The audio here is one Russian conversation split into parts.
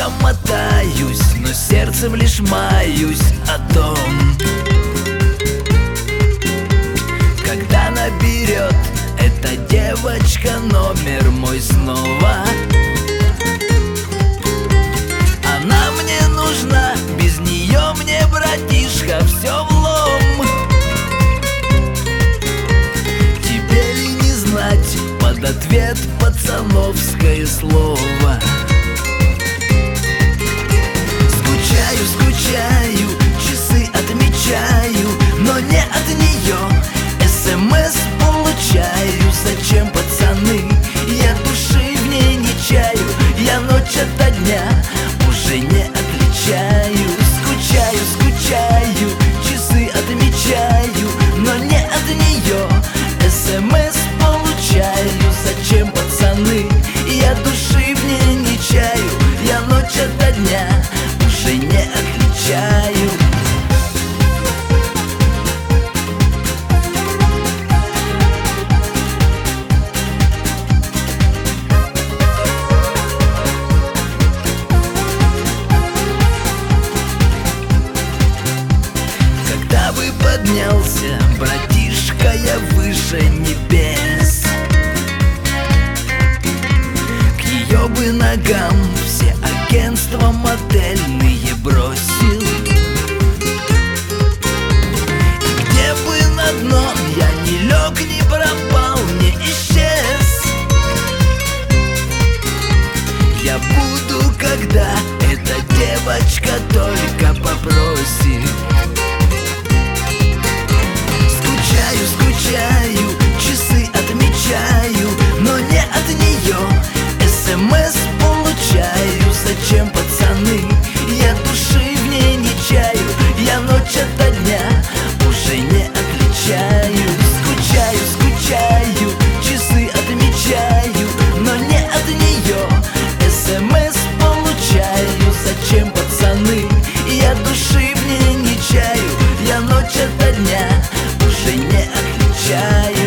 облаком мотаюсь, но сердцем лишь маюсь о том, когда наберет эта девочка номер мой снова. Она мне нужна, без нее мне, братишка, все влом. Тебе ли не знать под ответ пацановское слово? Скучаю, скучаю, часы отмечаю, но не от нее. СМС получаю, зачем, пацаны? Я души в ней не чаю, я ночь ото дня уже не отличаю. Скучаю, скучаю, часы отмечаю, но не от нее. СМС получаю, зачем, пацаны? Я души в ней не чаю, я ночь ото дня уже не отличаю. Поднялся, братишка, я выше небес. К ее бы ногам все агентства модельные бросил. И где бы на дно я не лег, не пропал, не исчез. Я буду, когда эта девочка только попросит. Скучаю, часы отмечаю, но не от нее. СМС получаю, зачем, пацаны? Я души в ней не чаю, я ночь ото дня уже не отличаю. Скучаю, скучаю, часы отмечаю, но не от нее. СМС получаю, зачем, пацаны? Я души в ней не чаю, я ночь ото дня уже не отличаю.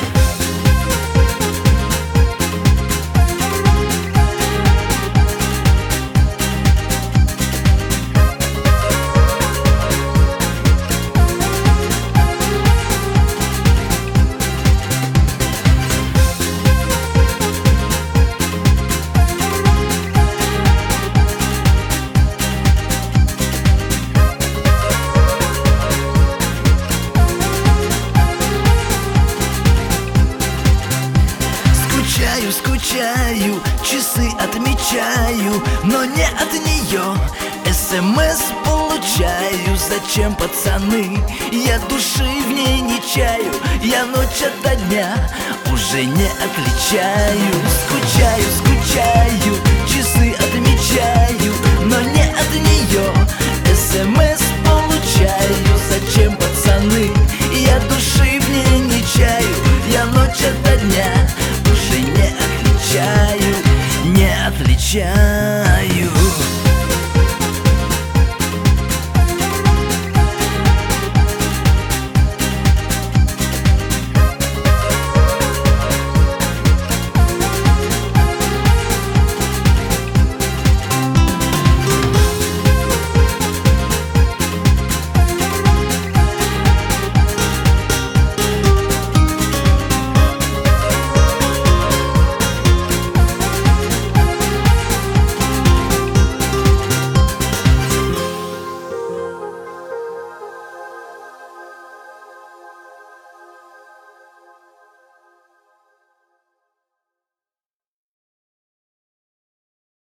Скучаю, часы отмечаю, но не от нее. СМС получаю, зачем, пацаны? Я души в ней не чаю, я ночь ото дня уже не отличаю. Скучаю, скучаю, часы отмечаю, но не от нее. СМС